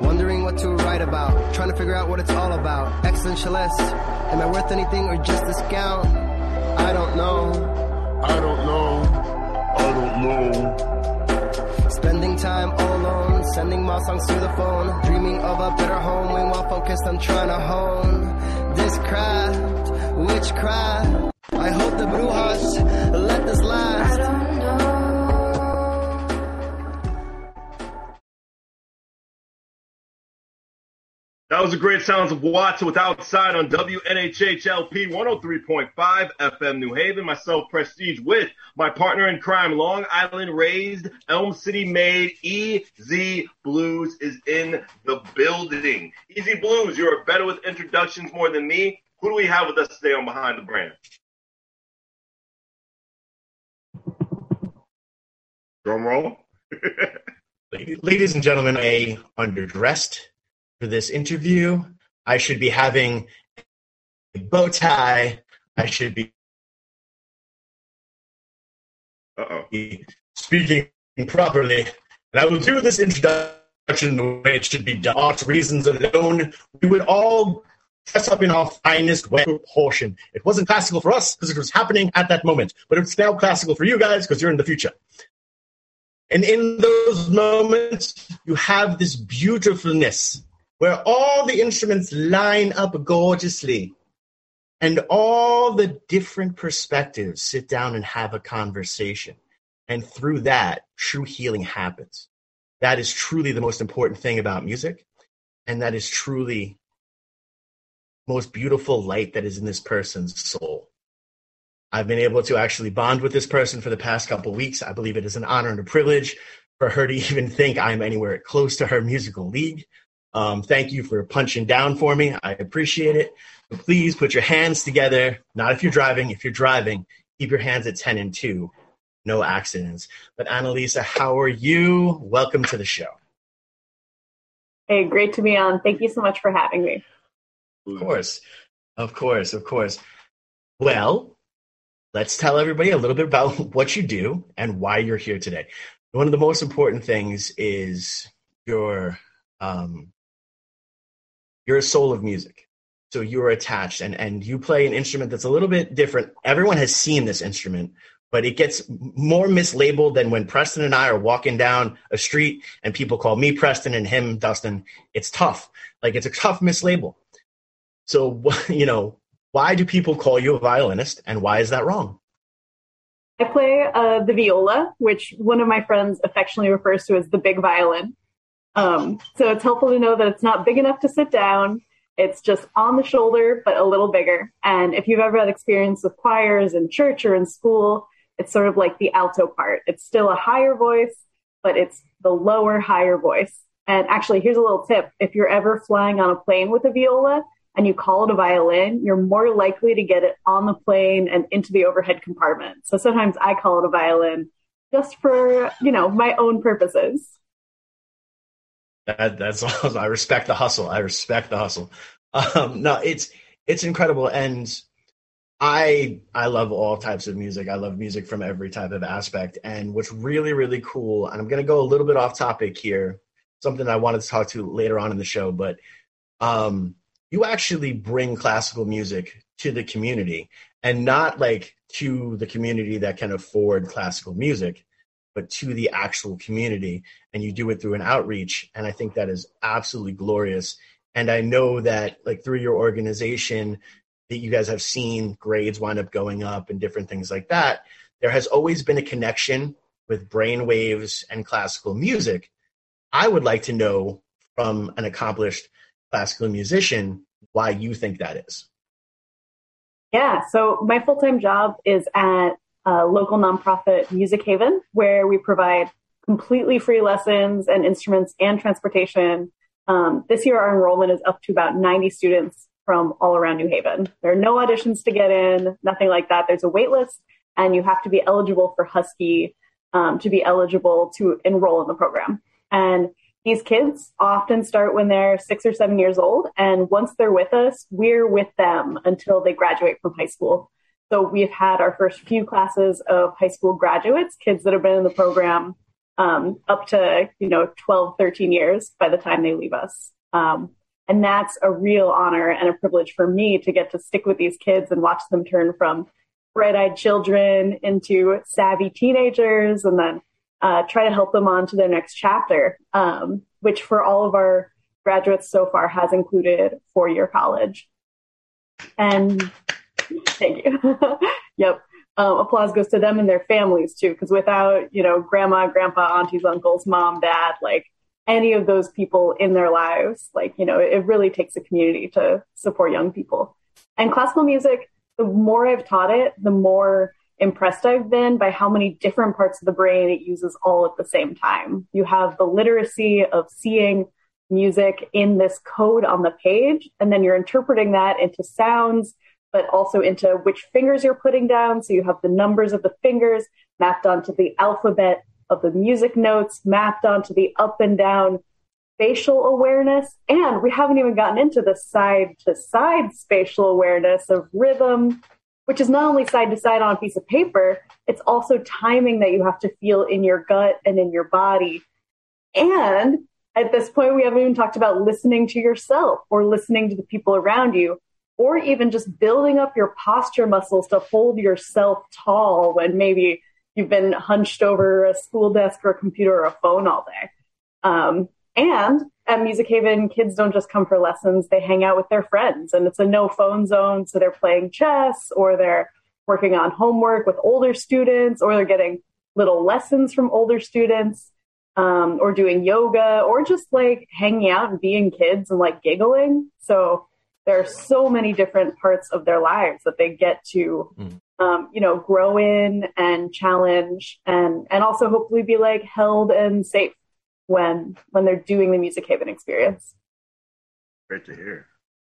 Wondering what to write about, trying to figure out what it's all about. Existentialist, am I worth anything or just a scout? I don't know. I don't know. I don't know. Spending time all alone, sending my songs to the phone, dreaming of a better home, while focused I'm trying to hone this craft, witchcraft. I hope the brujas let this last. I don't know. That was the great sounds of Watts with Outside on WNHHLP 103.5 FM New Haven. Myself, Prestige, with my partner in crime, Long Island raised, Elm City made, EZ Blues is in the building. EZ Blues, you're better with introductions more than me. Who do we have with us today on Behind the Brand? Drum roll. Ladies and gentlemen, underdressed for this interview. I should be having a bow tie. I should be speaking properly. And I will do this introduction the way it should be done. For reasons alone, we would all dress up in our finest way proportion. It wasn't classical for us because it was happening at that moment, but it's now classical for you guys because you're in the future. And in those moments, you have this beautifulness where all the instruments line up gorgeously and all the different perspectives sit down and have a conversation. And through that, true healing happens. That is truly the most important thing about music. And that is truly the most beautiful light that is in this person's soul. I've been able to actually bond with this person for the past couple weeks. I believe it is an honor and a privilege for her to even think I'm anywhere close to her musical league. Thank you for punching down for me. I appreciate it. But please put your hands together. Not if you're driving. If you're driving, keep your hands at 10 and 2. No accidents. But Annalisa, how are you? Welcome to the show. Hey, great to be on. Thank you so much for having me. Of course. Of course. Of course. Well, let's tell everybody a little bit about what you do and why you're here today. One of the most important things is you're a soul of music. So you're attached and you play an instrument that's a little bit different. Everyone has seen this instrument, but it gets more mislabeled than when Preston and I are walking down a street and people call me Preston and him Dustin. It's tough. Like, it's a tough mislabel. So, why do people call you a violinist and why is that wrong? I play the viola, which one of my friends affectionately refers to as the big violin. So it's helpful to know that it's not big enough to sit down. It's just on the shoulder, but a little bigger. And if you've ever had experience with choirs in church or in school, it's sort of like the alto part. It's still a higher voice, but it's the lower, higher voice. And actually, here's a little tip. If you're ever flying on a plane with a viola and you call it a violin, you're more likely to get it on the plane and into the overhead compartment. So sometimes I call it a violin just for, my own purposes. That's awesome. I respect the hustle. No, it's incredible. And I love all types of music. I love music from every type of aspect. And what's really, really cool, and I'm going to go a little bit off topic here, something I wanted to talk to later on in the show, but you actually bring classical music to the community, and not like to the community that can afford classical music, but to the actual community, and you do it through an outreach. And I think that is absolutely glorious. And I know that, like, through your organization that you guys have seen grades wind up going up and different things like that. There has always been a connection with brainwaves and classical music. I would like to know from an accomplished classical musician why you think that is. Yeah, so my full-time job is at a local nonprofit Music Haven, where we provide completely free lessons and instruments and transportation. This year, our enrollment is up to about 90 students from all around New Haven. There are no auditions to get in, nothing like that. There's a wait list, and you have to be eligible for Husky to be eligible to enroll in the program. And these kids often start when they're 6 or 7 years old. And once they're with us, we're with them until they graduate from high school. So we've had our first few classes of high school graduates, kids that have been in the program up to, 12, 13 years by the time they leave us. And that's a real honor and a privilege for me to get to stick with these kids and watch them turn from bright-eyed children into savvy teenagers, and then try to help them on to their next chapter, which for all of our graduates so far has included 4-year college. And thank you. Yep. Applause goes to them and their families too, because without, grandma, grandpa, aunties, uncles, mom, dad, like any of those people in their lives, like, it really takes a community to support young people. And classical music, the more I've taught it, the more impressed I've been by how many different parts of the brain it uses all at the same time. You have the literacy of seeing music in this code on the page, and then you're interpreting that into sounds, but also into which fingers you're putting down. So you have the numbers of the fingers mapped onto the alphabet of the music notes, mapped onto the up and down spatial awareness. And we haven't even gotten into the side to side spatial awareness of rhythm, which is not only side to side on a piece of paper, it's also timing that you have to feel in your gut and in your body. And at this point, we haven't even talked about listening to yourself or listening to the people around you, or even just building up your posture muscles to hold yourself tall when maybe you've been hunched over a school desk or a computer or a phone all day. And at Music Haven, kids don't just come for lessons, they hang out with their friends, and it's a no phone zone. So they're playing chess, or they're working on homework with older students, or they're getting little lessons from older students, or doing yoga, or just like hanging out and being kids and like giggling. So there are so many different parts of their lives that they get to, grow in and challenge, and also hopefully be like held and safe when they're doing the Music Haven experience. Great to hear.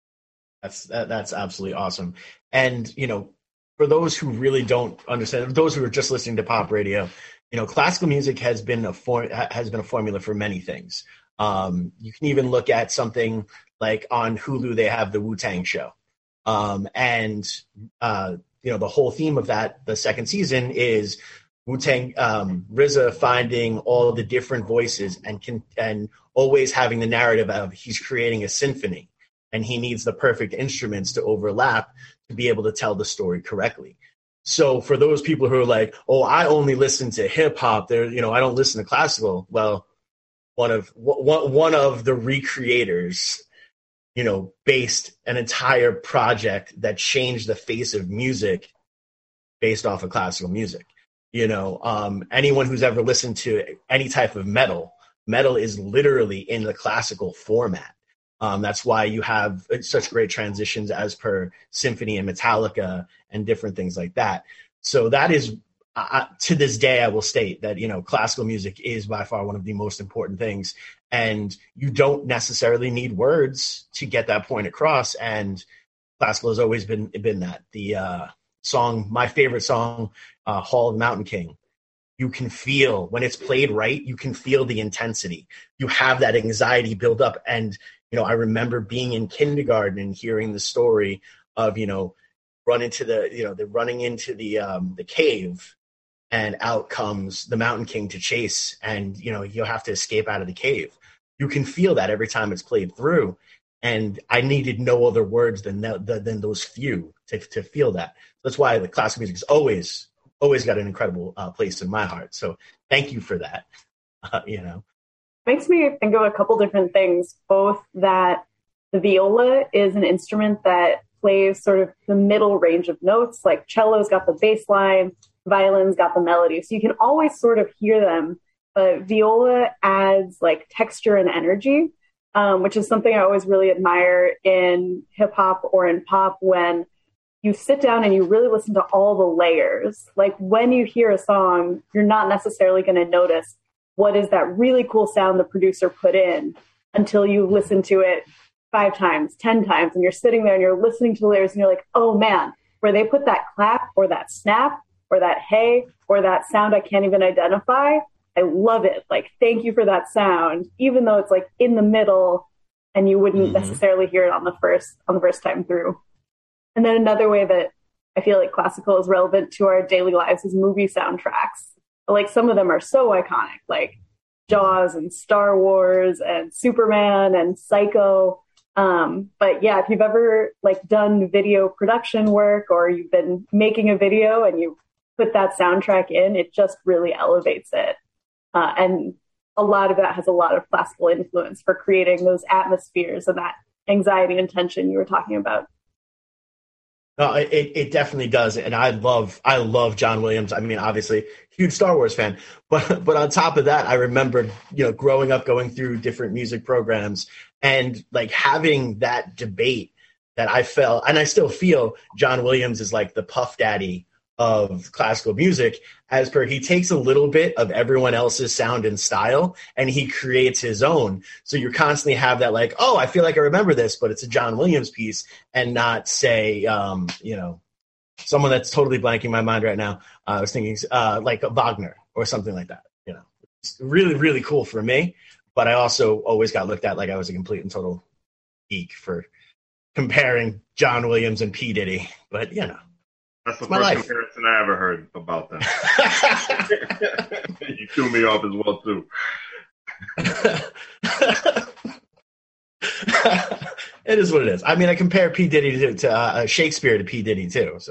That's absolutely awesome. And, for those who really don't understand, those who are just listening to pop radio, classical music has been a formula for many things. You can even look at something like on Hulu, they have the Wu-Tang show. The whole theme of that, the second season, is Wu-Tang, RZA finding all the different voices and always having the narrative of he's creating a symphony and he needs the perfect instruments to overlap to be able to tell the story correctly. So for those people who are like, oh, I only listen to hip hop, I don't listen to classical. Well, one of the recreators, based an entire project that changed the face of music based off of classical music. Anyone who's ever listened to any type of metal is literally in the classical format. That's why you have such great transitions as per Symphony and Metallica and different things like that. So that is, to this day, I will state that, classical music is by far one of the most important things. And you don't necessarily need words to get that point across. And classical has always been that. The my favorite song, Hall of the Mountain King, you can feel when it's played right, you can feel the intensity. You have that anxiety build up. And, I remember being in kindergarten and hearing the story of, running into the cave, and out comes the Mountain King to chase, and, you'll have to escape out of the cave. You can feel that every time it's played through. And I needed no other words than those few to feel that. That's why the classical music has always got an incredible place in my heart. So thank you for that. Makes me think of a couple different things, both that the viola is an instrument that plays sort of the middle range of notes, like cello's got the bass line, violin's got the melody. So you can always sort of hear them, but viola adds like texture and energy, which is something I always really admire in hip hop or in pop, when you sit down and you really listen to all the layers. Like when you hear a song, you're not necessarily going to notice what is that really cool sound the producer put in until you listen to it 5 times, 10 times, and you're sitting there and you're listening to the layers and you're like, oh man, where they put that clap or that snap or that hey or that sound I can't even identify, I love it. Like, thank you for that sound, even though it's like in the middle and you wouldn't necessarily hear it on the first time through. And then another way that I feel like classical is relevant to our daily lives is movie soundtracks. like some of them are so iconic, like Jaws and Star Wars and Superman and Psycho. But yeah, if you've ever like done video production work or you've been making a video and you put that soundtrack in, it just really elevates it. And a lot of that has a lot of classical influence for creating those atmospheres and that anxiety and tension you were talking about. No, it definitely does, and I love John Williams. I mean, obviously, huge Star Wars fan, but on top of that, I remember growing up, going through different music programs, and like having that debate that I felt, and I still feel, John Williams is like the Puff Daddy of classical music, as per he takes a little bit of everyone else's sound and style and he creates his own. So you constantly have that like, oh, I feel like I remember this, but it's a John Williams piece, and not say, someone that's totally blanking my mind right now. I was thinking like a Wagner or something like that. It's really, really cool for me, but I also always got looked at like I was a complete and total geek for comparing John Williams and P. Diddy, but That's the first comparison I ever heard about them. You threw me off as well, too. It is what it is. I mean, I compare P. Diddy to Shakespeare to P. Diddy, too. So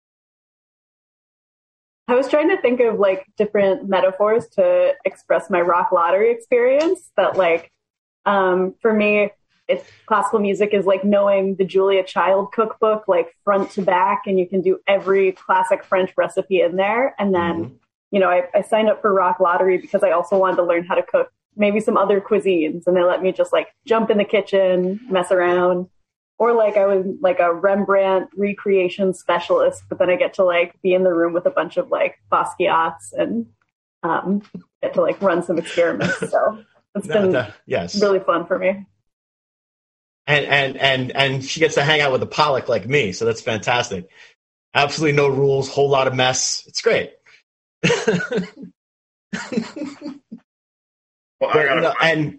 I was trying to think of like different metaphors to express my Rock Lottery experience. That like, for me, it's classical music is like knowing the Julia Child cookbook, like front to back, and you can do every classic French recipe in there. And then, I signed up for Rock Lottery because I also wanted to learn how to cook maybe some other cuisines. And they let me just like jump in the kitchen, mess around. Or like I was like a Rembrandt recreation specialist, but then I get to like be in the room with a bunch of like Basquiat's and get to like run some experiments. So it's been really fun for me. And she gets to hang out with a Pollock like me, so that's fantastic. Absolutely no rules, whole lot of mess. It's great. Well, I got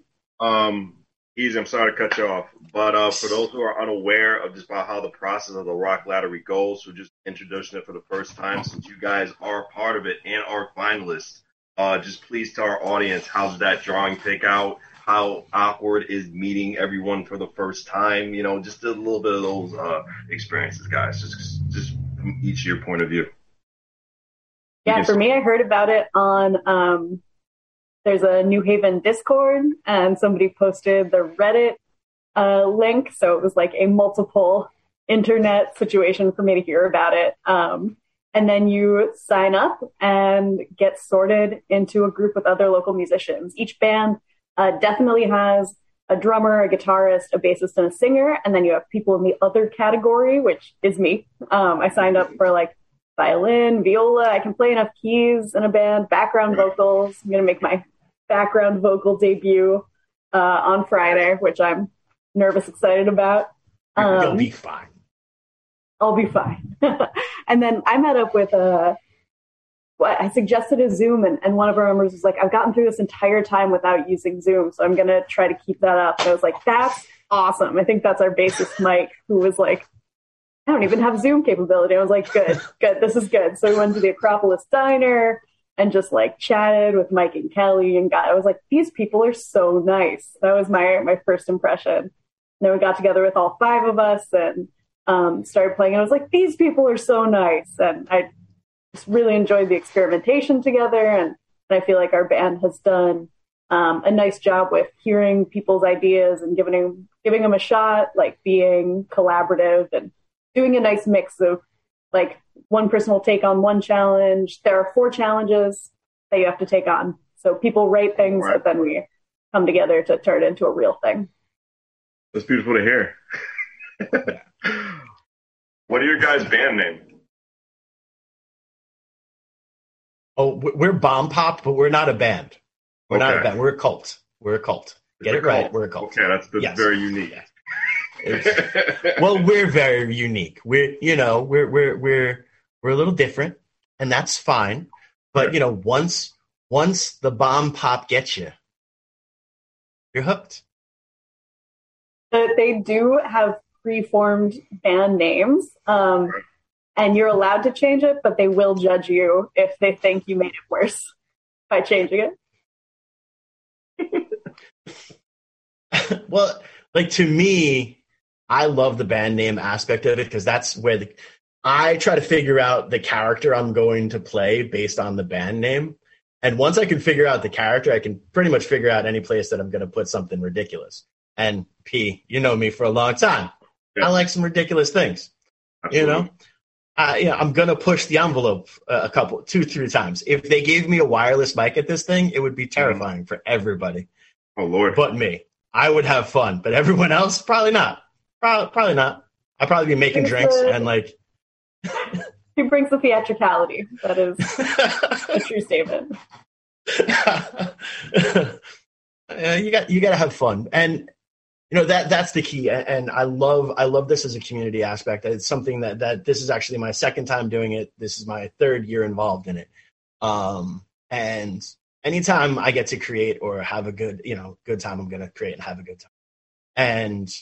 Easy, I'm sorry to cut you off, but for those who are unaware of just about how the process of the Rock Lottery goes, so just introducing it for the first time, since you guys are part of it and are finalists, just please tell our audience, how's that drawing pick out? How awkward is meeting everyone for the first time? Just a little bit of those experiences, guys. Just from each of your point of view. Yeah, for me, I heard about it on there's a New Haven Discord, and somebody posted the Reddit link, so it was like a multiple internet situation for me to hear about it. And then you sign up and get sorted into a group with other local musicians. Each band definitely has a drummer, a guitarist, a bassist, and a singer. And then you have people in the other category, which is me. I signed up for like violin, viola. I can play enough keys in a band, background vocals. I'm going to make my background vocal debut on Friday, which I'm nervous, excited about. You'll be fine. I'll be fine. And then I met up with I suggested a Zoom, and one of our members was like, I've gotten through this entire time without using Zoom, so I'm going to try to keep that up. And I was like, that's awesome. I think that's our bassist, Mike, who was like, I don't even have Zoom capability. I was like, good, this is good. So we went to the Acropolis Diner and just like chatted with Mike and Kelly and I was like, these people are so nice. That was my first impression. And then we got together with all 5 of us and started playing. And I was like, these people are so nice. And I just really enjoyed the experimentation together. And I feel like our band has done a nice job with hearing people's ideas and giving them a shot, like being collaborative and doing a nice mix of like one person will take on one challenge. There are 4 challenges that you have to take on. So people write things, but then we come together to turn it into a real thing. That's beautiful to hear. What are your guys' band name? Oh, we're Bomb Pop, but we're not a band. We're not a band. We're a cult. Get it right. We're a cult. Okay, that's very unique. Well, we're very unique. We're a little different, and that's fine. But once the Bomb Pop gets you, you're hooked. They do have preformed band names. And you're allowed to change it, but they will judge you if they think you made it worse. by changing it? Well, like to me, I love the band name aspect of it because that's where I try to figure out the character I'm going to play based on the band name. And once I can figure out the character, I can pretty much figure out any place that I'm going to put something ridiculous. And P, you know me for a long time. Yeah. I like some ridiculous things. Absolutely. You know? I'm going to push the envelope two, 3 times. If they gave me a wireless mic at this thing, it would be terrifying for everybody. Oh, Lord. But me. I would have fun. But everyone else, probably not. Probably not. I'd probably be making drinks and like... He brings the theatricality. That is a true statement. You got to have fun. And you know that's the key, and I love this as a community aspect. It's something that this is actually my second time doing it. This is my 3rd year involved in it, and anytime I get to create or have a good time, I'm gonna create and have a good time. And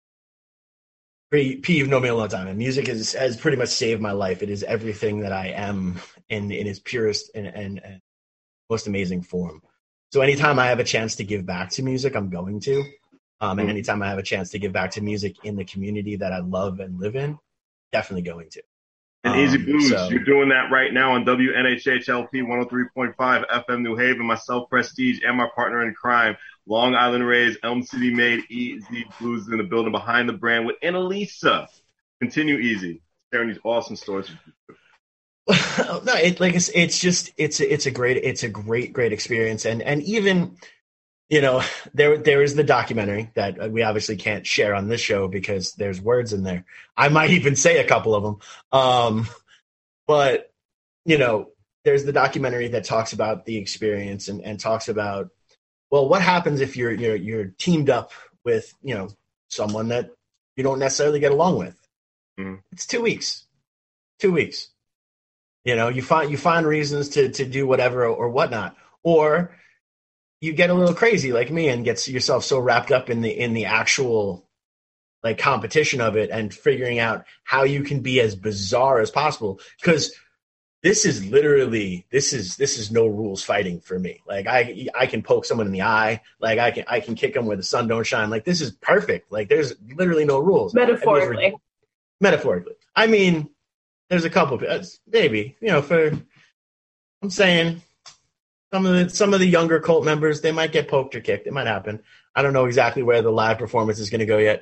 P, you've known me a long time, and music has pretty much saved my life. It is everything that I am in its purest and most amazing form. So anytime I have a chance to give back to music, I'm going to. And anytime I have a chance to give back to music in the community that I love and live in, definitely going to. And Easy Blues, you're doing that right now on WNHHLP 103.5 FM New Haven. Myself, Prestige, and my partner in crime, Long Island Raised, Elm City Made, Easy Blues in the building behind the brand with Annalisa. Continue, Easy, sharing these awesome stories. No, it's a great experience, and even. You know, there is the documentary that we obviously can't share on this show because there's words in there. I might even say a couple of them. But, you know, there's the documentary that talks about the experience and talks about, well, what happens if you're teamed up with, you know, someone that you don't necessarily get along with. It's 2 weeks. 2 weeks. You know, you find reasons to do whatever or whatnot. Or you get a little crazy like me and get yourself so wrapped up in the actual like competition of it and figuring out how you can be as bizarre as possible. Because this is no rules fighting for me. Like I can poke someone in the eye. Like I can kick them where the sun don't shine. Like this is perfect. Like there's literally no rules. Metaphorically. I mean, there's a couple maybe, you know, I'm saying some of the younger cult members, they might get poked or kicked. It might happen. I don't know exactly where the live performance is going to go yet.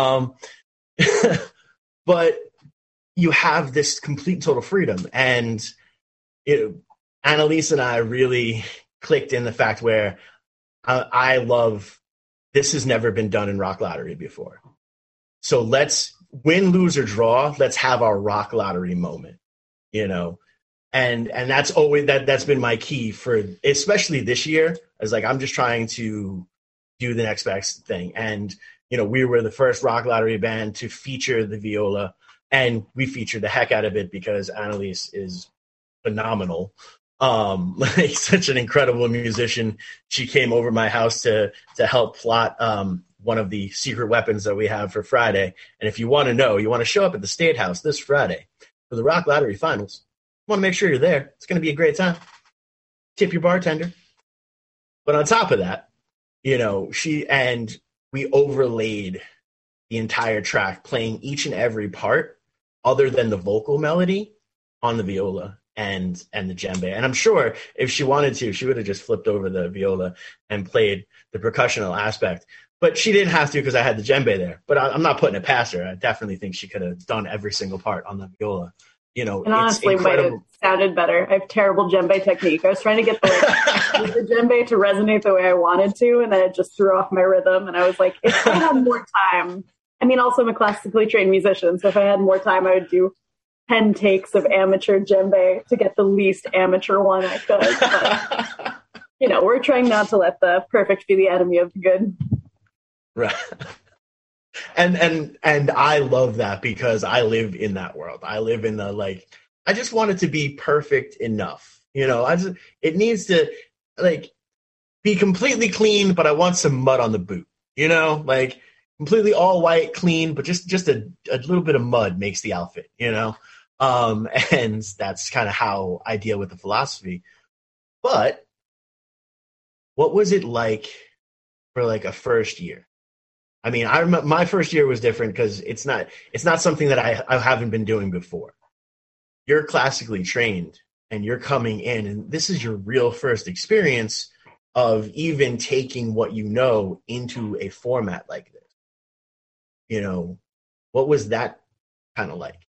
But you have this complete total freedom. And Annalise and I really clicked in the fact where I love this has never been done in Rock Lottery before. So let's win, lose, or draw. Let's have our Rock Lottery moment, you know. And that's always that's been my key for especially this year. As like I'm just trying to do the next best thing. And you know, we were the first Rock Lottery band to feature the viola, and we featured the heck out of it because Annalise is phenomenal. Like such an incredible musician. She came over my house to help plot one of the secret weapons that we have for Friday. And if you want to know, you want to show up at the State House this Friday for the Rock Lottery finals. Want to make sure you're there. It's going to be a great time. Tip your bartender. But on top of that, you know, we overlaid the entire track, playing each and every part other than the vocal melody on the viola and the djembe. And I'm sure if she wanted to, she would have just flipped over the viola and played the percussional aspect. But she didn't have to because I had the djembe there. But I'm not putting it past her. I definitely think she could have done every single part on the viola. You know, and honestly, it might have sounded better. I have terrible djembe technique. I was trying to get the djembe to resonate the way I wanted to, and then it just threw off my rhythm. And I was like, if I had more time, I mean, also I'm a classically trained musician, so if I had more time, I would do 10 takes of amateur djembe to get the least amateur one I could. But, you know, we're trying not to let the perfect be the enemy of the good. Right. And I love that because I live in that world. I live in the, like, I just want it to be perfect enough. You know, it needs to, like, be completely clean, but I want some mud on the boot. You know, like, completely all white, clean, but just a little bit of mud makes the outfit, you know? And that's kind of how I deal with the philosophy. But what was it like for like a first year? I mean, I remember my first year was different because it's not something that I haven't been doing before. You're classically trained and you're coming in, and this is your real first experience of even taking what you know into a format like this. You know, what was that kind of like?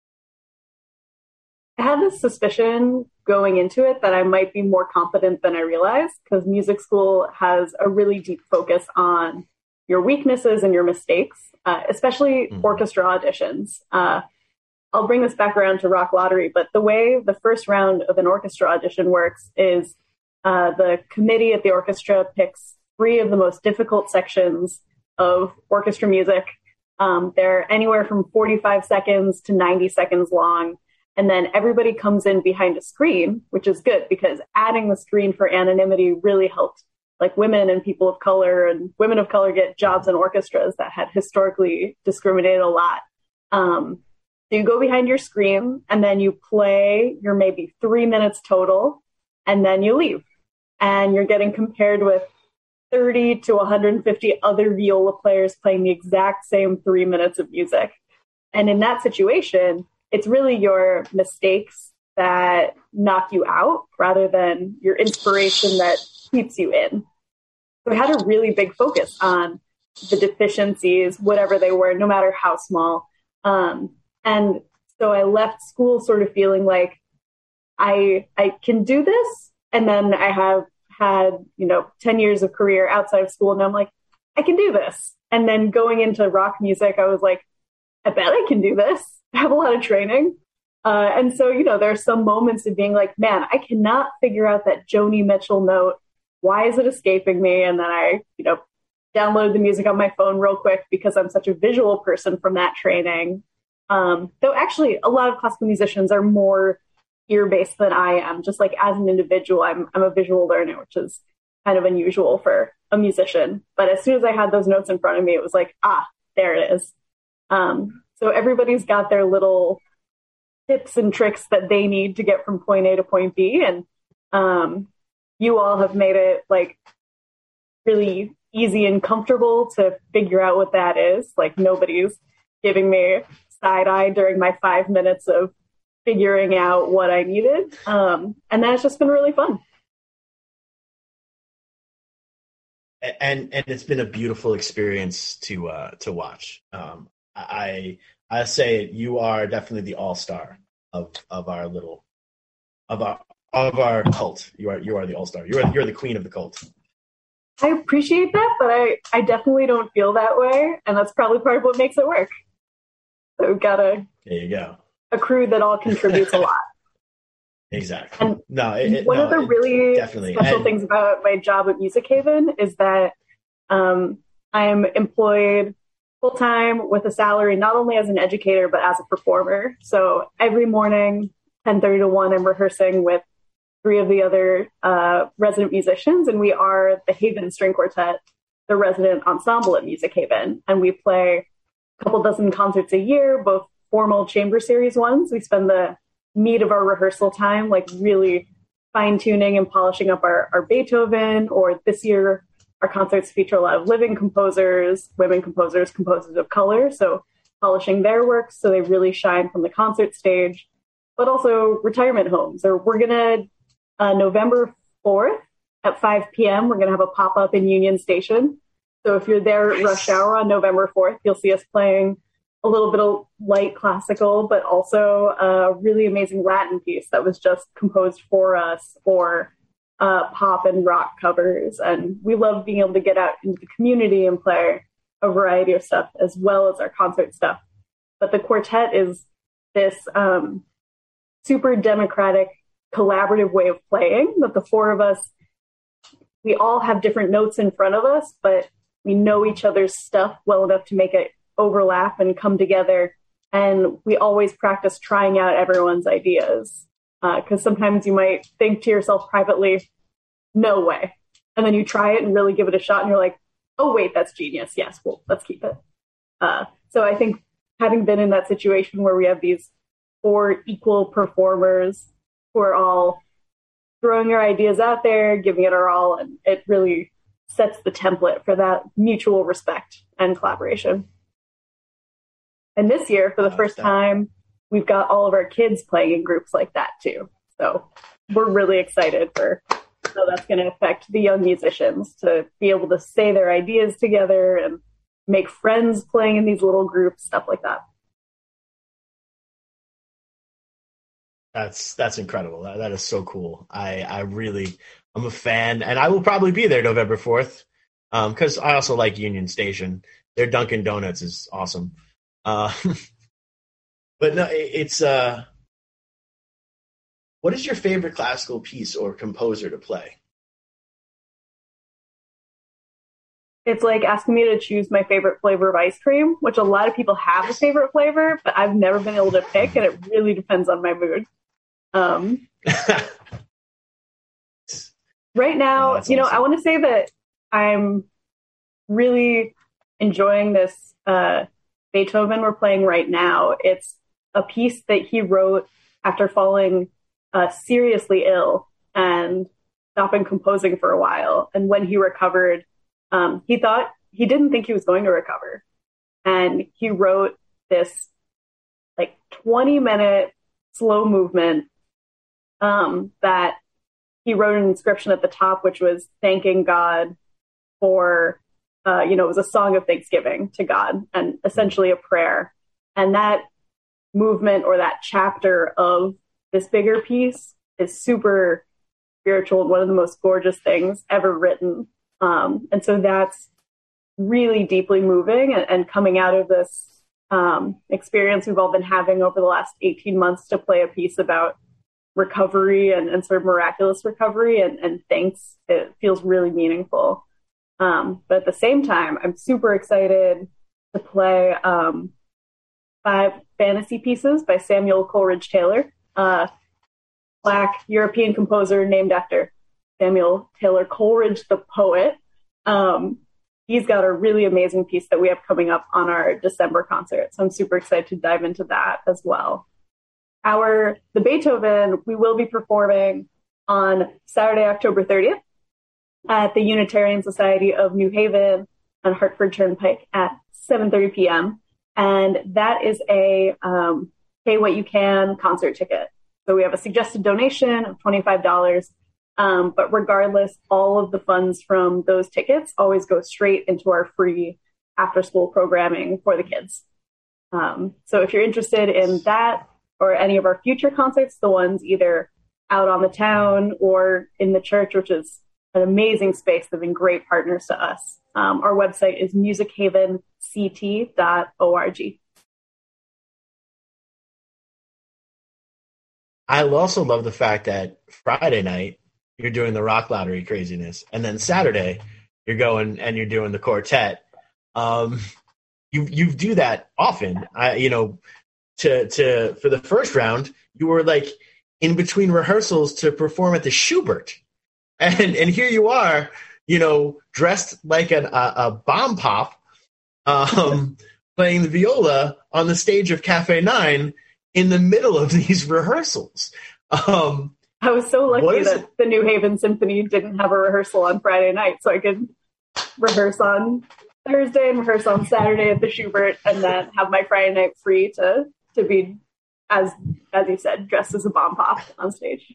I had this suspicion going into it that I might be more competent than I realized, because music school has a really deep focus on your weaknesses and your mistakes, especially orchestra auditions. I'll bring this back around to Rock Lottery, but the way the first round of an orchestra audition works is the committee at the orchestra picks 3 of the most difficult sections of orchestra music. They're anywhere from 45 seconds to 90 seconds long. And then everybody comes in behind a screen, which is good because adding the screen for anonymity really helped, like, women and people of color, and women of color get jobs in orchestras that had historically discriminated a lot. So you go behind your screen and then you play your maybe 3 minutes total, and then you leave. And you're getting compared with 30 to 150 other viola players playing the exact same 3 minutes of music. And in that situation, it's really your mistakes that knock you out rather than your inspiration that keeps you in. So I had a really big focus on the deficiencies, whatever they were, no matter how small. And so I left school sort of feeling like I can do this. And then I have had, 10 years of career outside of school, and I'm like, I can do this. And then going into rock music, I was like, I bet I can do this. I have a lot of training. And so, there are some moments of being like, man, I cannot figure out that Joni Mitchell note. Why is it escaping me? And then I, downloaded the music on my phone real quick because I'm such a visual person from that training. Though actually a lot of classical musicians are more ear-based than I am. Just like as an individual, I'm a visual learner, which is kind of unusual for a musician. But as soon as I had those notes in front of me, it was like, there it is. So everybody's got their little tips and tricks that they need to get from point A to point B. And you all have made it like really easy and comfortable to figure out what that is. Like nobody's giving me side eye during my 5 minutes of figuring out what I needed. And that's just been really fun. And it's been a beautiful experience to watch. I say you are definitely the all-star of our little of our cult. You are the all-star. You're the queen of the cult. I appreciate that, but I definitely don't feel that way, and that's probably part of what makes it work. So we've got there you go. A crew that all contributes a lot. Exactly. And one of the really special things about my job at Music Haven is that I'm employed full-time with a salary, not only as an educator, but as a performer. So every morning, 10:30 to 1, I'm rehearsing with 3 of the other resident musicians, and we are the Haven String Quartet, the resident ensemble at Music Haven. And we play a couple dozen concerts a year, both formal chamber series ones. We spend the meat of our rehearsal time like really fine-tuning and polishing up our Beethoven, or this year our concerts feature a lot of living composers, women composers, composers of color, so polishing their works so they really shine from the concert stage, but also retirement homes. Or we're going to, November 4th at 5 p.m., we're going to have a pop-up in Union Station. So if you're there at rush hour on November 4th, you'll see us playing a little bit of light classical, but also a really amazing Latin piece that was just composed for us, or pop and rock covers. And we love being able to get out into the community and play a variety of stuff as well as our concert stuff. But the quartet is this super democratic, collaborative way of playing that the 4 of us, we all have different notes in front of us, but we know each other's stuff well enough to make it overlap and come together. And we always practice trying out everyone's ideas. Because sometimes you might think to yourself privately, no way. And then you try it and really give it a shot and you're like, oh, wait, that's genius. Yes, well, let's keep it. So I think having been in that situation where we have these 4 equal performers who are all throwing your ideas out there, giving it our all, and it really sets the template for that mutual respect and collaboration. And this year, for the first time, we've got all of our kids playing in groups like that too. So we're really excited for how that's going to affect the young musicians to be able to say their ideas together and make friends playing in these little groups, stuff like that. That's incredible. That is so cool. I'm a fan, and I will probably be there November 4th because I also like Union Station. Their Dunkin' Donuts is awesome. But no, it's what is your favorite classical piece or composer to play? It's like asking me to choose my favorite flavor of ice cream, which a lot of people have a favorite flavor, but I've never been able to pick, and it really depends on my mood. Right now, awesome. I want to say that I'm really enjoying this Beethoven we're playing right now. It's a piece that he wrote after falling seriously ill and stopping composing for a while. And when he recovered, he didn't think he was going to recover. And he wrote this 20-minute slow movement that he wrote an inscription at the top, which was thanking God for, it was a song of thanksgiving to God and essentially a prayer. And that movement or that chapter of this bigger piece is super spiritual and one of the most gorgeous things ever written. And so that's really deeply moving and coming out of this experience we've all been having over the last 18 months to play a piece about recovery and sort of miraculous recovery and thanks. It feels really meaningful. But at the same time, I'm super excited to play 5 fantasy pieces by Samuel Coleridge Taylor, Black European composer named after Samuel Taylor Coleridge, the poet. He's got a really amazing piece that we have coming up on our December concert. So I'm super excited to dive into that as well. The Beethoven, we will be performing on Saturday, October 30th at the Unitarian Society of New Haven on Hartford Turnpike at 7:30 p.m. And that is a pay what you can concert ticket. So we have a suggested donation of $25. But regardless, all of the funds from those tickets always go straight into our free after-school programming for the kids. So if you're interested in that or any of our future concerts, the ones either out on the town or in the church, which is an amazing space, they've been great partners to us. Our website is musichavenct.org. I also love the fact that Friday night, you're doing the Rock Lottery craziness. And then Saturday, you're going and you're doing the quartet. You do that often. For the first round, you were in between rehearsals to perform at the Schubert. And here you are, dressed like a bomb pop, playing the viola on the stage of Cafe 9 in the middle of these rehearsals. I was so lucky that the New Haven Symphony didn't have a rehearsal on Friday night, so I could rehearse on Thursday and rehearse on Saturday at the Schubert, and then have my Friday night free to be, as you said, dressed as a bomb pop on stage.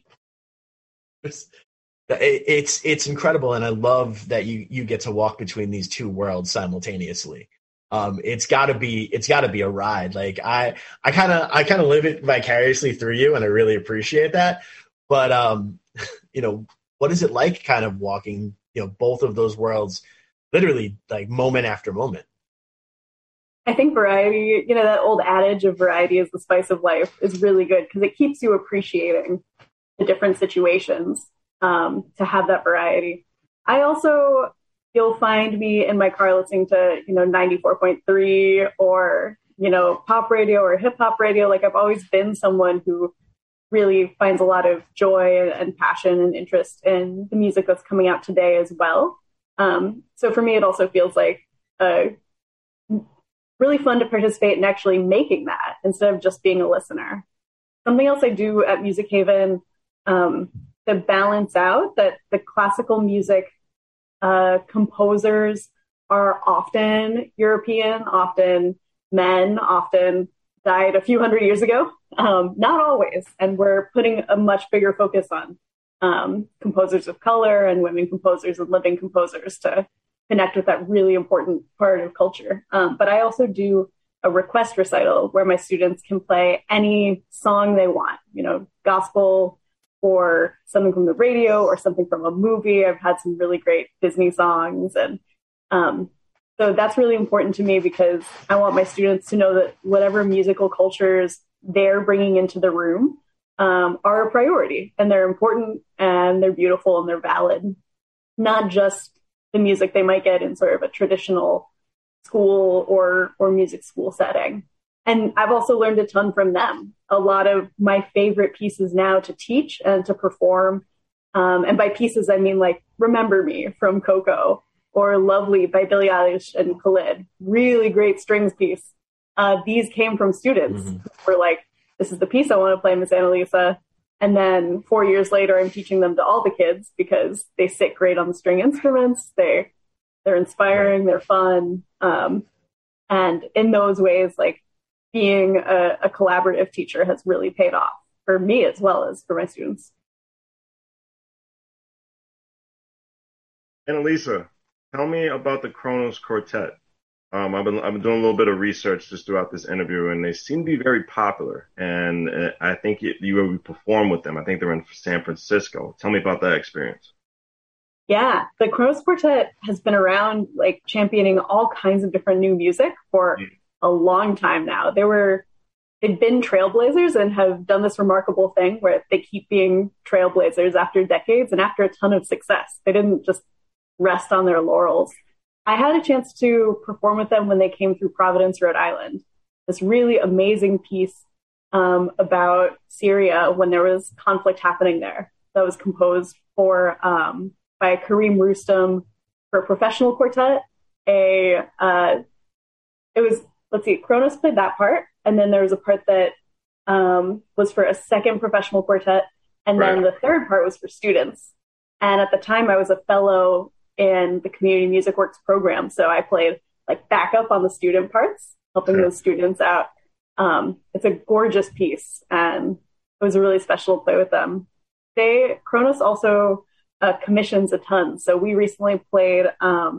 It's incredible, and I love that you get to walk between these two worlds simultaneously. It's got to be a ride. I kind of live it vicariously through you, and I really appreciate that. But what is it like kind of walking both of those worlds literally moment after moment? I think variety, that old adage of variety is the spice of life is really good because it keeps you appreciating the different situations to have that variety. I also, you'll find me in my car listening to, 94.3 or, pop radio or hip hop radio. I've always been someone who really finds a lot of joy and passion and interest in the music that's coming out today as well. So for me, it also feels like really fun to participate in actually making that instead of just being a listener. Something else I do at Music Haven to balance out that the classical music composers are often European, often men, often died a few hundred years ago. Not always. And we're putting a much bigger focus on composers of color and women composers and living composers to connect with that really important part of culture. But I also do a request recital where my students can play any song they want, gospel or something from the radio or something from a movie. I've had some really great Disney songs. And so that's really important to me because I want my students to know that whatever musical cultures they're bringing into the room are a priority, and they're important and they're beautiful and they're valid, not just the music they might get in sort of a traditional school or music school setting. And I've also learned a ton from them. A lot of my favorite pieces now to teach and to perform, and by pieces, I mean like Remember Me from Coco or Lovely by Billie Eilish and Khalid. Really great strings piece. These came from students who were like, this is the piece I want to play, Miss Annalisa. And then 4 years later, I'm teaching them to all the kids because they sit great on the string instruments. They're inspiring, they're fun. And in those ways, like being a collaborative teacher has really paid off for me as well as for my students. Annalisa, tell me about the Kronos Quartet. I've been doing a little bit of research just throughout this interview, and they seem to be very popular. And I think you perform with them. I think they're in San Francisco. Tell me about that experience. Yeah, the Kronos Quartet has been around, like championing all kinds of different new music for a long time now. They've been trailblazers and have done this remarkable thing where they keep being trailblazers after decades and after a ton of success. They didn't just rest on their laurels. I had a chance to perform with them when they came through Providence, Rhode Island. This really amazing piece about Syria when there was conflict happening there that was composed by Kareem Rustam for a professional quartet. Kronos played that part, and then there was a part that was for a second professional quartet, and then the third part was for students. And at the time, I was a fellow in the Community Music Works program, so I played like backup on the student parts, helping those students out. It's a gorgeous piece, and it was really special to play with them. Kronos also commissions a ton, so we recently played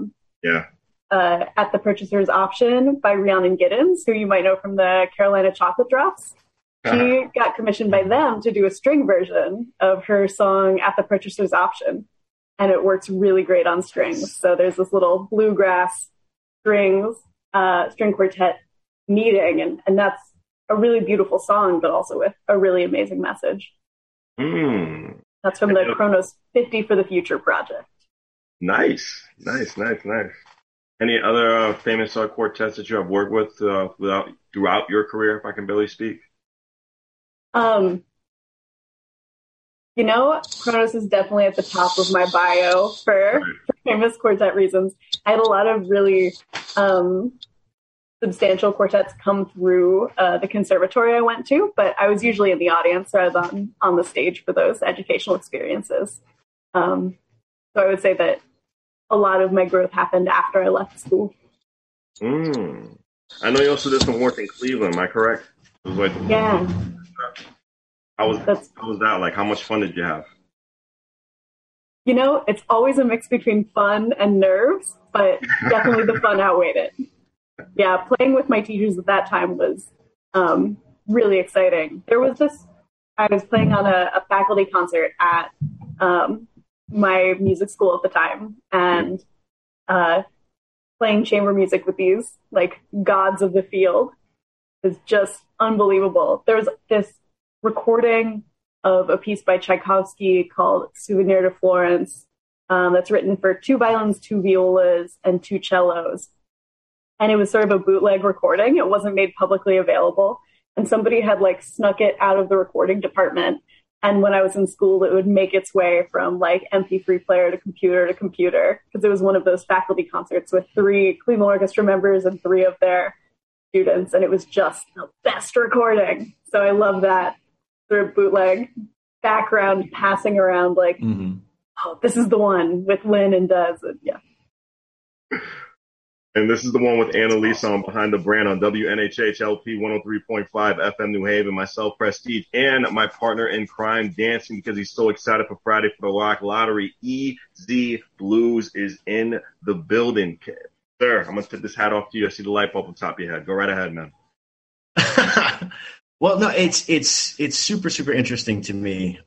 At the Purchaser's Option by Rhiannon Giddens, who you might know from the Carolina Chocolate Drops. She got commissioned by them to do a string version of her song At the Purchaser's Option, and it works really great on strings. So there's this little bluegrass string quartet meeting, and that's a really beautiful song, but also with a really amazing message. That's from the Kronos 50 for the Future project. Nice. Any other famous quartets that you have worked with throughout your career, if I can barely speak? Kronos is definitely at the top of my bio for famous quartet reasons. I had a lot of really substantial quartets come through the conservatory I went to, but I was usually in the audience rather than on the stage for those educational experiences. So I would say that a lot of my growth happened after I left school. I know you also did some work in Cleveland, am I correct? Yeah. How was that? Like, how much fun did you have? It's always a mix between fun and nerves, but definitely the fun outweighed it. Yeah, playing with my teachers at that time was really exciting. I was playing on a faculty concert at my music school at the time, and playing chamber music with these like gods of the field is just unbelievable. There was this recording of a piece by Tchaikovsky called Souvenir de Florence that's written for 2 violins, 2 violas, and 2 cellos. And it was sort of a bootleg recording. It wasn't made publicly available. And somebody had like snuck it out of the recording department. And when I was in school, it would make its way from like MP3 player to computer, because it was one of those faculty concerts with 3 Cleveland Orchestra members and 3 of their students. And it was just the best recording. So I love that sort of bootleg background passing around like, oh, this is the one with Lynn and Des. And yeah. And this is the one with Annalisa on Behind the Brand on WNHHLP 103.5 FM New Haven, myself, Prestige, and my partner in crime, dancing because he's so excited for Friday for the Lock Lottery. EZ Blues is in the building. Sir, I'm going to tip this hat off to you. I see the light bulb on top of your head. Go right ahead, man. Well, no, it's super, super interesting to me.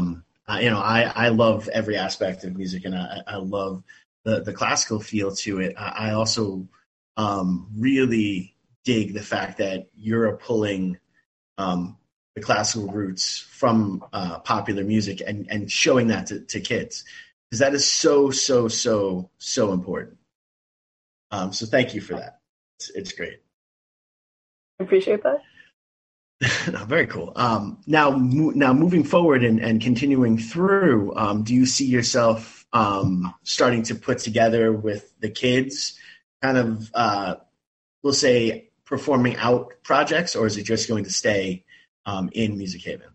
I love every aspect of music, and I love the classical feel to it. I also really dig the fact that you're pulling the classical roots from popular music and showing that to kids, because that is so important. So thank you for that. It's great. I appreciate that. Very cool. Now moving forward and continuing through, do you see yourself starting to put together with the kids kind of, we'll say, performing out projects, or is it just going to stay in Music Haven?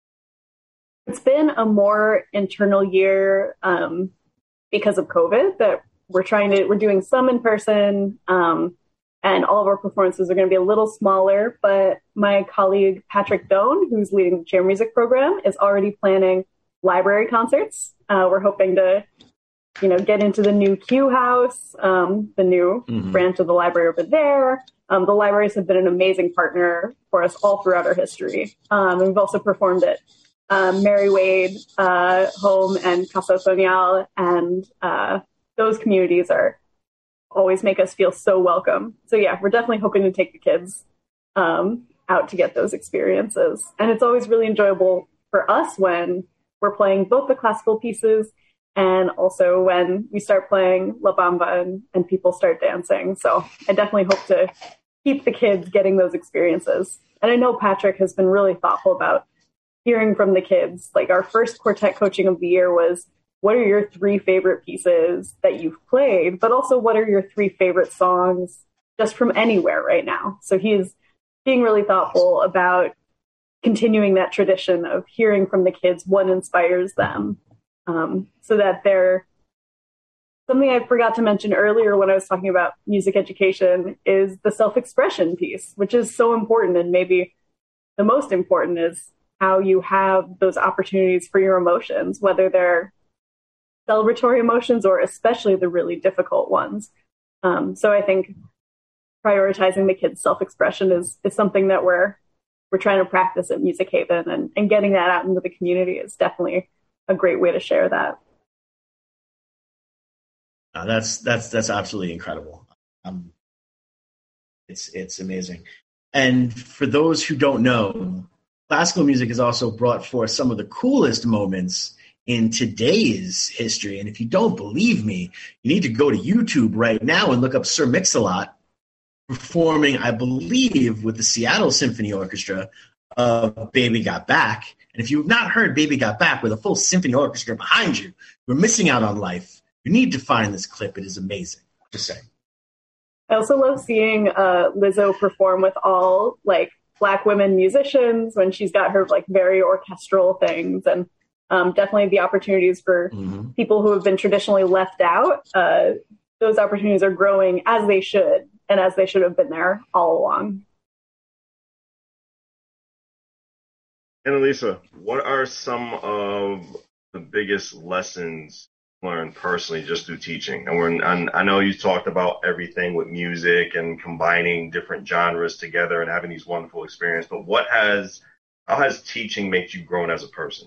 It's been a more internal year because of COVID that we're doing some in person, and all of our performances are going to be a little smaller, but my colleague Patrick Doan, who's leading the Chair Music program, is already planning library concerts. We're hoping to, get into the new Q House, the new branch of the library over there. The libraries have been an amazing partner for us all throughout our history. And we've also performed at Mary Wade Home and Casa Sonial, and those communities always make us feel so welcome. So yeah, we're definitely hoping to take the kids out to get those experiences. And it's always really enjoyable for us when we're playing both the classical pieces and also when we start playing La Bamba and people start dancing. So I definitely hope to keep the kids getting those experiences. And I know Patrick has been really thoughtful about hearing from the kids. Like our first quartet coaching of the year was, what are your 3 favorite pieces that you've played? But also, what are your 3 favorite songs just from anywhere right now? So he's being really thoughtful about continuing that tradition of hearing from the kids what inspires them, so that they're something I forgot to mention earlier when I was talking about music education is the self-expression piece, which is so important. And maybe the most important is how you have those opportunities for your emotions, whether they're celebratory emotions or especially the really difficult ones. So I think prioritizing the kids' self-expression is something that we're trying to practice at Music Haven, and getting that out into the community is definitely a great way to share that. That's absolutely incredible. It's amazing. And for those who don't know, classical music has also brought forth some of the coolest moments in today's history. And if you don't believe me, you need to go to YouTube right now and look up Sir Mix-a-Lot performing, I believe, with the Seattle Symphony Orchestra of Baby Got Back. And if you've not heard Baby Got Back with a full symphony orchestra behind you, you're missing out on life. You need to find this clip. It is amazing. Just saying. I also love seeing Lizzo perform with all Black women musicians when she's got her very orchestral things, and definitely the opportunities for people who have been traditionally left out. Those opportunities are growing as they should, and as they should have been there all along. Annalisa, what are some of the biggest lessons learned personally just through teaching? And I know you talked about everything with music and combining different genres together and having these wonderful experiences, but how has teaching made you grown as a person?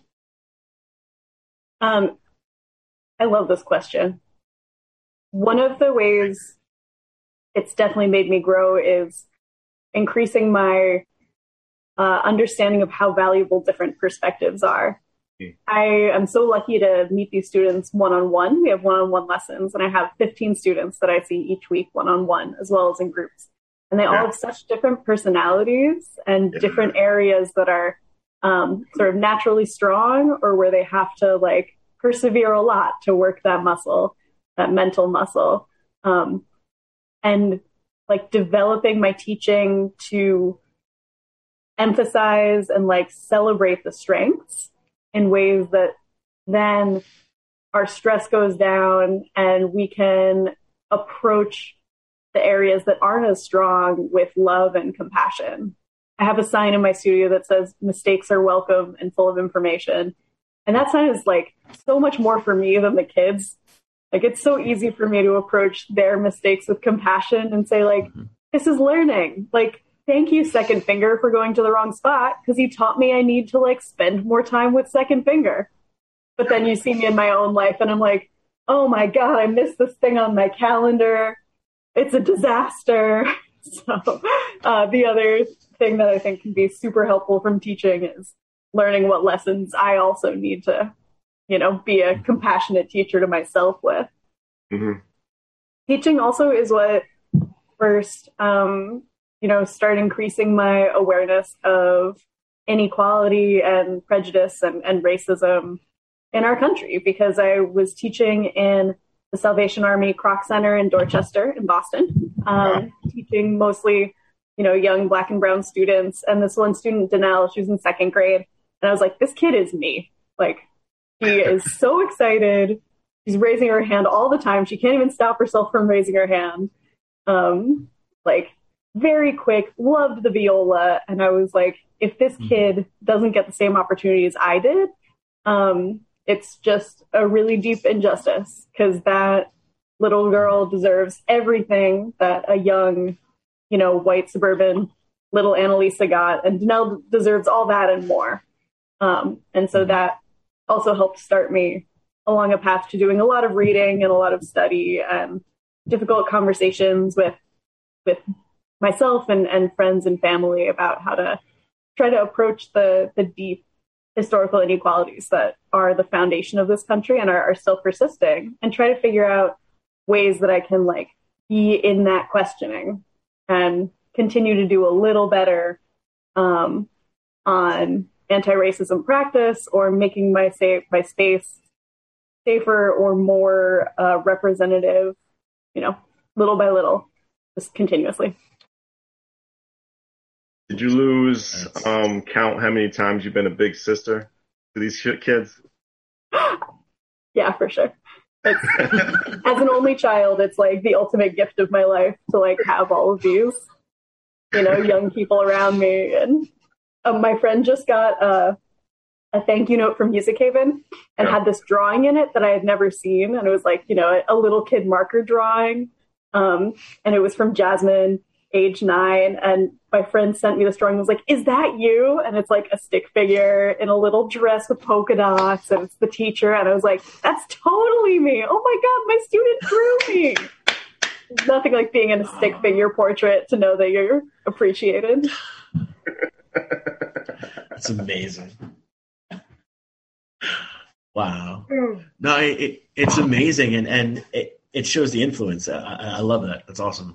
I love this question. One of the ways it's definitely made me grow is increasing my understanding of how valuable different perspectives are. I am so lucky to meet these students one-on-one. We have one-on-one lessons, and I have 15 students that I see each week one-on-one, as well as in groups. And they all have such different personalities and different areas that are sort of naturally strong, or where they have to persevere a lot to work that muscle, that mental muscle. And developing my teaching to emphasize and celebrate the strengths in ways that then our stress goes down and we can approach the areas that aren't as strong with love and compassion. I have a sign in my studio that says mistakes are welcome and full of information. And that sign is like so much more for me than the kids. Like, it's so easy for me to approach their mistakes with compassion and say, like, this is learning. Like, thank you, Second Finger, for going to the wrong spot, because you taught me I need to, like, spend more time with Second Finger. But then you see me in my own life and I'm like, oh my God, I missed this thing on my calendar. It's a disaster. So the other thing that I think can be super helpful from teaching is learning what lessons I also need to, be a compassionate teacher to myself with. Mm-hmm. Teaching also is what first, started increasing my awareness of inequality and prejudice and racism in our country, because I was teaching in the Salvation Army Kroc Center in Dorchester in Boston, teaching mostly, young Black and brown students. And this one student, Danelle, she was in second grade. And I was like, this kid is me. Like, she is so excited. She's raising her hand all the time. She can't even stop herself from raising her hand. Very quick, loved the viola. And I was like, if this kid doesn't get the same opportunities I did, it's just a really deep injustice, because that little girl deserves everything that a young, white suburban little Annalisa got. And Danelle deserves all that and more. And so that also helped start me along a path to doing a lot of reading and a lot of study and difficult conversations with myself and friends and family about how to try to approach the deep historical inequalities that are the foundation of this country and are still persisting, and try to figure out ways that I can be in that questioning and continue to do a little better on anti-racism practice, or making my space safer or more representative, little by little, just continuously. Did you lose count how many times you've been a big sister to these kids? Yeah, for sure. As an only child, it's like the ultimate gift of my life to have all of these, young people around me. And my friend just got a thank you note from Music Haven and had this drawing in it that I had never seen. And it was a little kid marker drawing. And it was from Jasmine, age 9. And my friend sent me this drawing and was like, is that you? And it's like a stick figure in a little dress with polka dots, and it's the teacher. And I was like, that's totally me. Oh my God, my student drew me. There's nothing like being in a stick figure portrait to know that you're appreciated. That's amazing. Wow. No, it's amazing. And it shows the influence. I love that. That's awesome.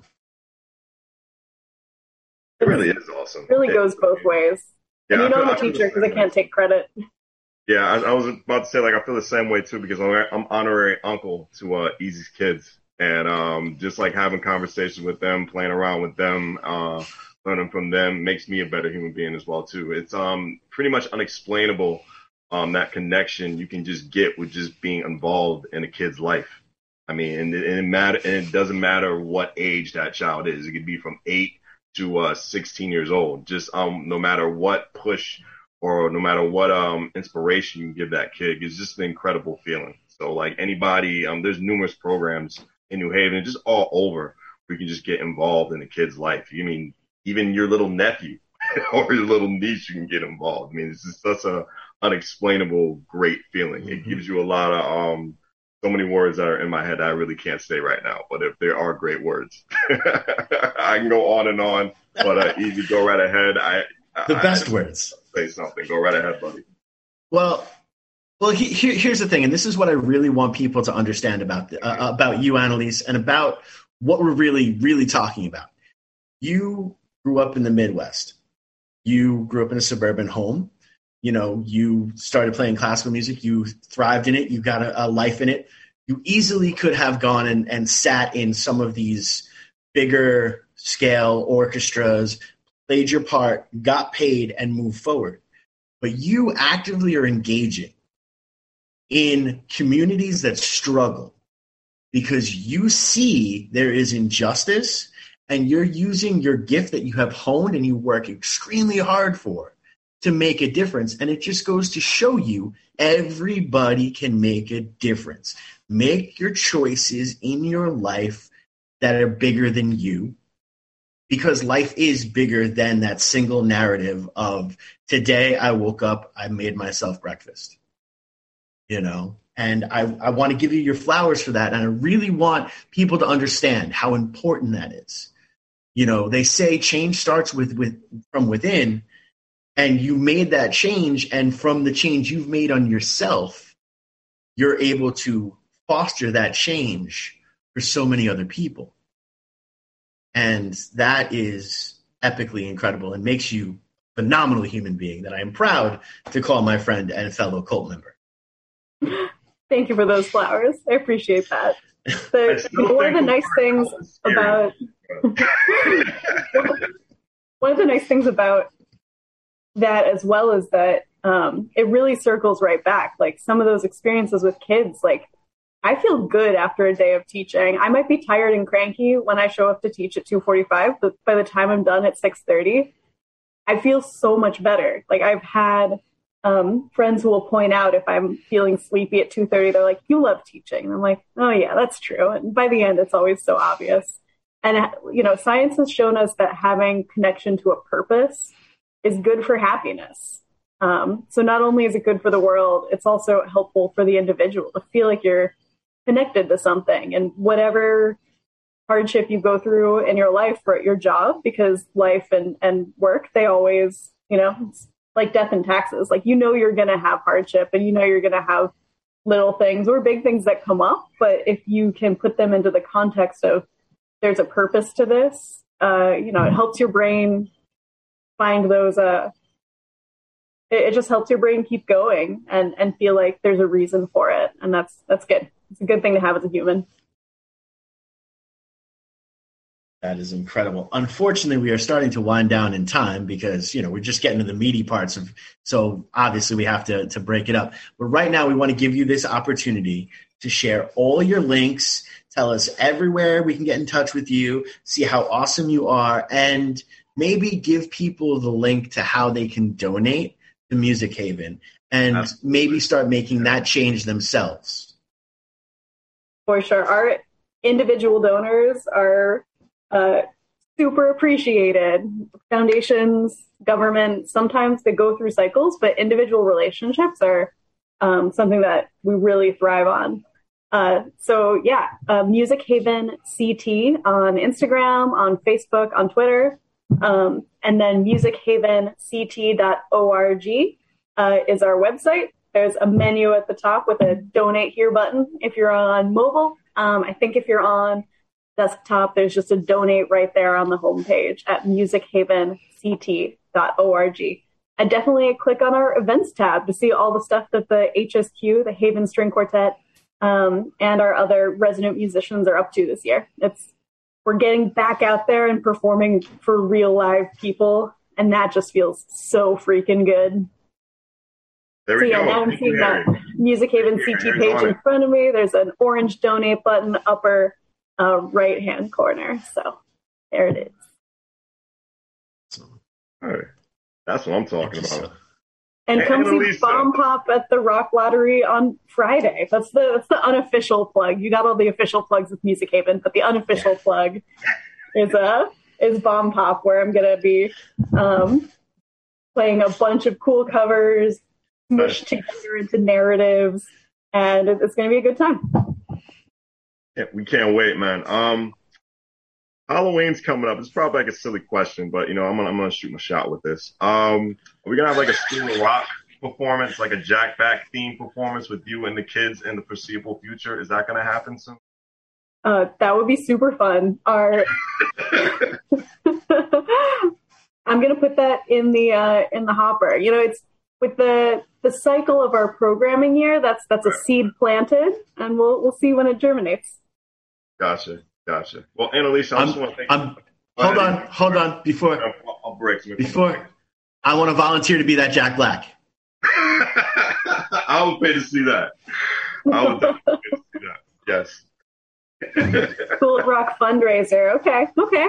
It really is awesome. It really goes both ways. Yeah, and I'm a teacher because I can't take credit. Yeah, I was about to say, I feel the same way too, because I'm honorary uncle to Easy's kids, and just having conversations with them, playing around with them, learning from them makes me a better human being as well too. It's pretty much unexplainable, that connection you can just get with just being involved in a kid's life. I mean, and it doesn't matter what age that child is. It could be from 8 to 16 years old. Just no matter what push or no matter what inspiration you give that kid, it's just an incredible feeling. So anybody, there's numerous programs in New Haven, just all over, where you can just get involved in a kid's life. You mean even your little nephew or your little niece, you can get involved. I mean, it's just such a unexplainable great feeling. Mm-hmm. It gives you a lot of so many words that are in my head that I really can't say right now, but if there are great words, I can go on and on, but Easy, go right ahead. The best words. Say something. Go right ahead, buddy. Well, here's the thing, and this is what I really want people to understand about you, Annalise, and about what we're really, really talking about. You grew up in the Midwest. You grew up in a suburban home. You started playing classical music. You thrived in it. You got a life in it. You easily could have gone and sat in some of these bigger scale orchestras, played your part, got paid, and moved forward. but you actively are engaging in communities that struggle because you see there is injustice and you're using your gift that you have honed and you work extremely hard for to make a difference. And it just goes to show you everybody can make a difference. Make your choices in your life that are bigger than you, because life is bigger than that single narrative of today I woke up, I made myself breakfast, you know? And I want to give you your flowers for that. And I really want people to understand how important that is. You know, they say change starts from within, and you made that change. And from the change you've made on yourself, you're able to foster that change for so many other people. And that is epically incredible and makes you a phenomenal human being that I am proud to call my friend and fellow cult member. Thank you for those flowers. I appreciate that. One of the nice things about one of the nice things about that as well is that it really circles right back. Like some of those experiences with kids, like I feel good after a day of teaching. I might be tired and cranky when I show up to teach at 2:45, but by the time I'm done at 6:30, I feel so much better. Like I've had friends who will point out if I'm feeling sleepy at 2:30, they're like, "You love teaching." And I'm like, "Oh yeah, that's true." And by the end, it's always so obvious. And, you know, science has shown us that having connection to a purpose is good for happiness. So not only is it good for the world, it's also helpful for the individual to feel like you're connected to something. And whatever hardship you go through in your life or at your job, because life and work, they always, you know, it's like death and taxes. Like, you know, you're going to have hardship and you know you're going to have little things or big things that come up. But if you can put them into the context of there's a purpose to this, you know, it helps your brain find those, it just helps your brain keep going and feel like there's a reason for it. And that's good. It's a good thing to have as a human. That is incredible. Unfortunately, we are starting to wind down in time because, you know, we're just getting to the meaty parts of, so obviously we have to break it up. But right now we want to give you this opportunity to share all your links, tell us everywhere we can get in touch with you, see how awesome you are, and maybe give people the link to how they can donate to Music Haven and maybe start making that change themselves. For sure. Our individual donors are super appreciated. Foundations, government, sometimes they go through cycles, but individual relationships are something that we really thrive on. So yeah, Music Haven CT on Instagram, on Facebook, on Twitter, and then musichavenct.org is our website. There's a menu at the top with a donate here button if you're on mobile. I think if you're on desktop, there's just a donate right there on the homepage at musichavenct.org. And definitely click on our events tab to see all the stuff that the HSQ, the Haven String Quartet, and our other resident musicians are up to this year. We're getting back out there and performing for real live people, and that just feels so freaking good. There we go. Now I'm seeing that Music Haven CT page in front of me. There's an orange donate button upper right-hand corner. So there it is. All right. That's what I'm talking about. And come see Bomb Pop at the Rock Lottery on Friday. That's the unofficial plug. You got all the official plugs with Music Haven, but the unofficial plug is Bomb Pop, where I'm going to be playing a bunch of cool covers, smushed together into narratives, and it's going to be a good time. Yeah, we can't wait, man. Halloween's coming up. It's probably like a silly question, but you know, I'm gonna shoot my shot with this. Are we gonna have like a School of Rock performance, like a Jack Back theme performance with you and the kids in the foreseeable future? Is that gonna happen soon? That would be super fun. I'm gonna put that in the hopper. You know, it's with the cycle of our programming year. That's a seed planted, and we'll see when it germinates. Gotcha. Well, Annalise, I just want to thank you. Hold on. I'll break you. Before, I want to volunteer to be that Jack Black. I would pay to see that. I would definitely pay to see that. Yes. Cool Rock fundraiser. Okay.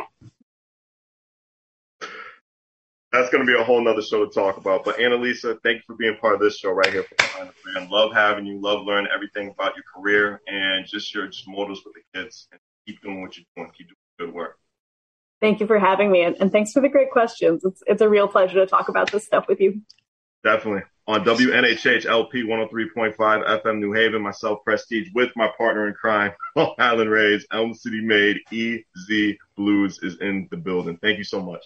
That's going to be a whole nother show to talk about. But Annalisa, thank you for being part of this show right here for Behind the Brand. Love having you. Love learning everything about your career and just your motives with the kids. And keep doing what you're doing. Keep doing good work. Thank you for having me, and thanks for the great questions. It's a real pleasure to talk about this stuff with you. Definitely. On WNHH LP 103.5 FM New Haven, myself, Prestige, with my partner in crime, Long Island Rays, Elm City Made, EZ Blues is in the building. Thank you so much.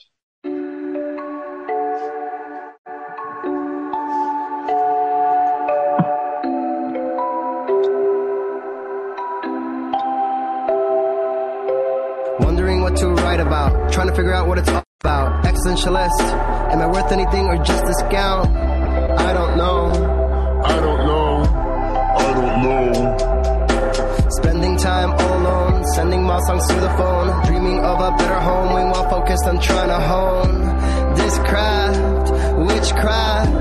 Wondering what to write about, trying to figure out what it's all about. Existentialist, am I worth anything or just discount? I don't know. Spending time all alone, sending my songs to the phone, dreaming of a better home while focused on trying to hone this craft, witchcraft.